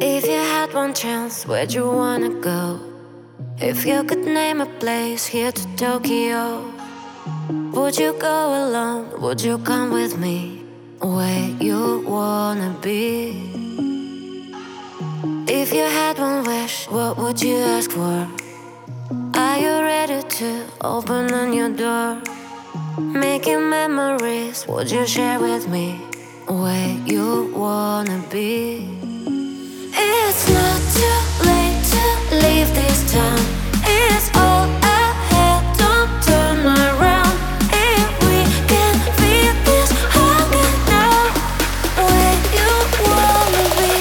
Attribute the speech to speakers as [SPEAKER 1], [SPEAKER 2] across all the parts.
[SPEAKER 1] If you had one chance, where'd you wanna go? If you could name a place here to Tokyo, would you go alone? Would you come with me? Where you wanna be? If you had one wish, what would you ask for? Are you ready to open a new door? Making memories, would you share with me? Where you wanna be? It's not too late to leave this town. It's all ahead, don't turn around. If we can feel this hunger now, where you wanna be?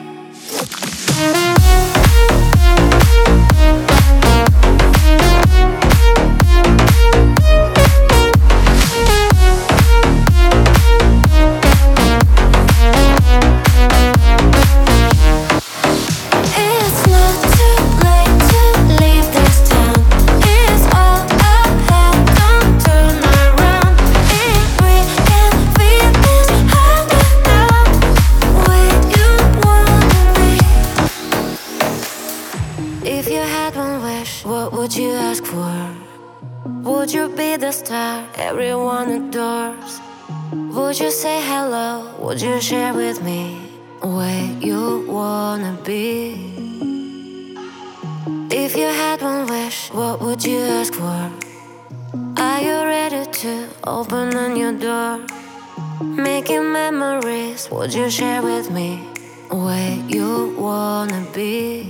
[SPEAKER 1] It's not too late to leave this town. It's all ahead, don't turn around. If we can feel this hunger now, where you wanna be? If you had one wish, what would you ask for? Would you be the star everyone adores? Would you say hello? Would you share with me where you wanna be? If you had one wish, what would you ask for? Are you ready to open a new door? Making memories, would you share with me where you wanna be?